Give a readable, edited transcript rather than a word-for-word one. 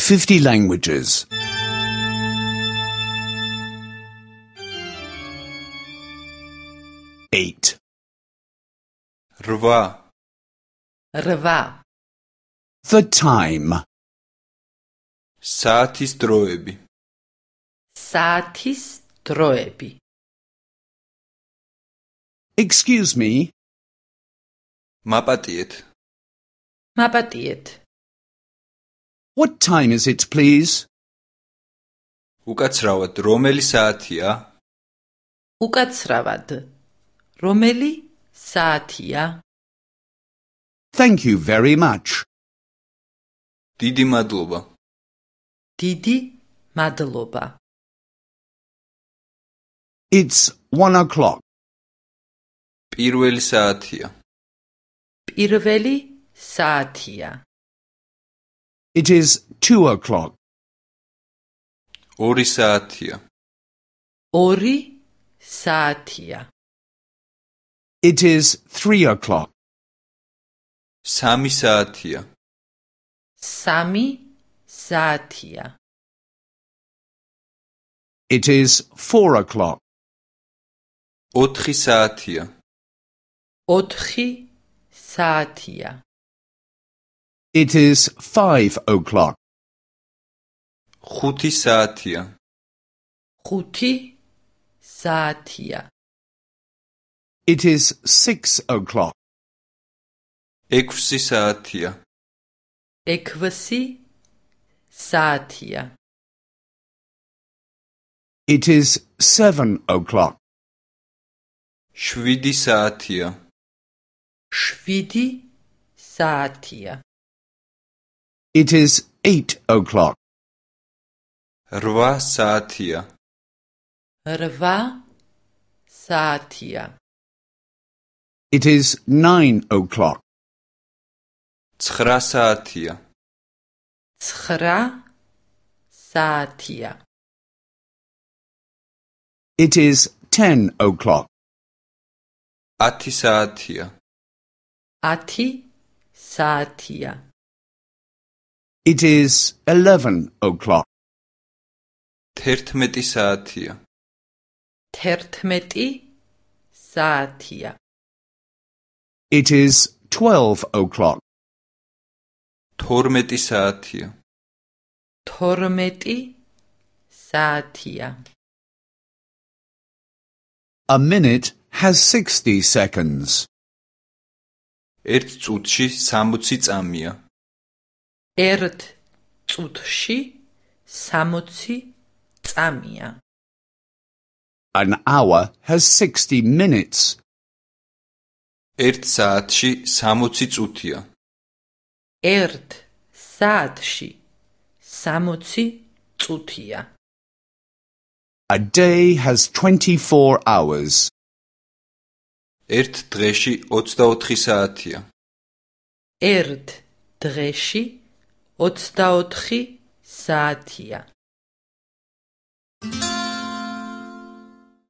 50 languages. 8. Rva. The time. Saatis droebi. Excuse me. Mapatiet. What time is it, please? Ukაცრავად, რომელი საათია? რომელი საათია? Thank you very much. დიდი მადლობა. დიდი მადლობა. It's 1 o'clock. პირველი საათია. პირველი საათია. It is 2 o'clock. ორი საათია. ორი საათია. It is 3 o'clock. სამი საათია. სამი საათია. It is 4 o'clock. ოთხი საათია. ოთხი საათია. It is 5 o'clock. ხუთი საათია. ხუთი საათია. It is 6 o'clock. ექვსი საათია. ექვსი საათია. It is 7 o'clock. შვიდი საათია. შვიდი საათია. It is 8 o'clock. რვა საათია. რვა საათია. It is 9 o'clock. ცხრა საათია. ცხრა საათია. It is 10 o'clock. ათი საათია. ათი საათია. It is 11 o'clock. თერთმეტი საათია. თერთმეტი საათია. It is 12 o'clock. თორმეტი საათია. თორმეტი საათია. A minute has 60 seconds. ერთ წუთში 60 წამია. ერთ წუთში 60 წამია. An hour has 60 minutes. ერთ საათში 60 წუთია. ერთ საათში 60 წუთია. A day has 24 hours. ერთ დღეში 24 საათია. ერთ დღეში 24 საათია.